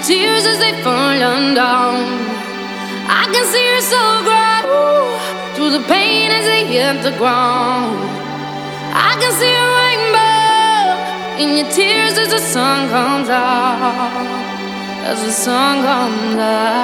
tears as they fall down. I can see your soul grow through the pain as they hit the ground. I can see a rainbow in your tears as the sun comes out. As the sun comes out.